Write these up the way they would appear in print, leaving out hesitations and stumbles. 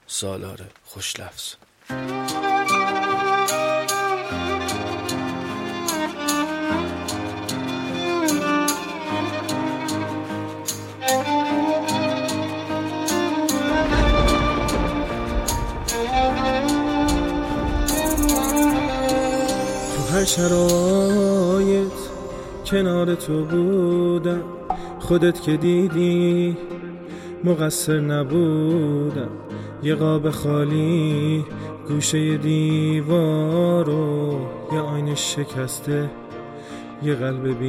سالار خوش لفظ. هر شرایط کنار تو بودم، خودت که دیدی مقصر نبودم. یه قاب خالی گوشه دیوارو، یه آینه شکسته، یه قلب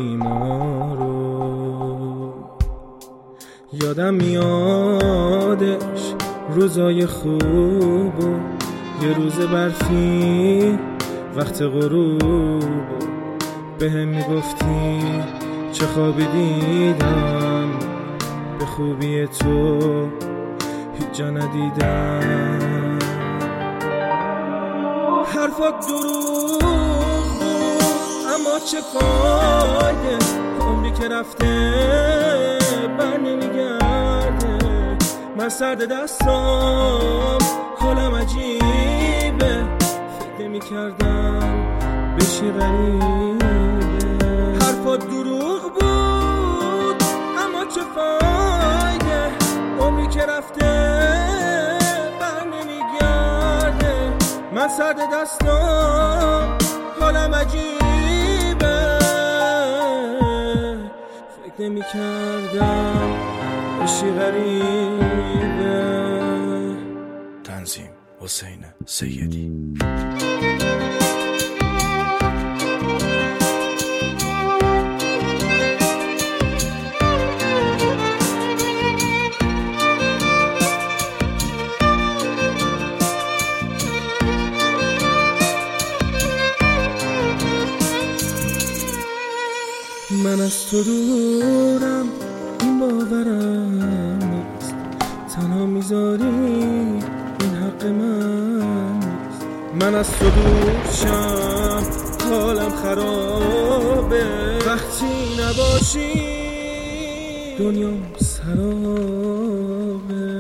بیمارو. یادم میادش روزای خوبو، یه روز برفی وقت غروب به هم میگفتی چه خوابی دیدم، به خوبی تو هیچ جا ندیدم. حرفات دروغ بود اما چه فایده، عمری که رفته بر نمیگرده. من سرد دستام حالم عجیبه، میکردم بشی غریبه. حرفات دروغ بود اما چه فایده، عمری که رفته بر نمیگرده. من سرد دستام حالم عجیبه، فکر نمیکردم بشی غریبه. تنظیم حسین سیدی. من از تو دورم، این باورم نیست، تنها میذاری این حق من نیست. من از تو دورشم حالم خرابه، وقتی نباشی دنیام سرابه.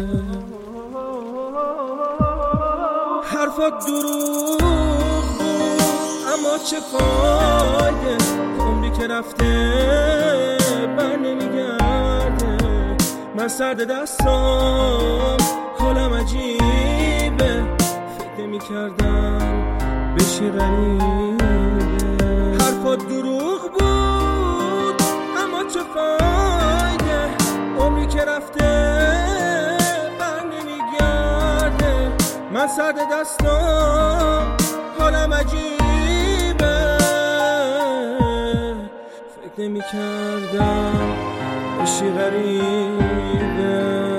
حرفات دروغ بود اما چه فایده، عمری که رفته بر نمیگرده. من سرد دستام حالم عجیبه، فکر نمیکردم بشی غریبه. حرفات دروغ بود اما چه فایده، عمری که رفته بر نمیگرده. من سرد دستام حالم عجیبه، فکر نمیکردم بشی غریبه.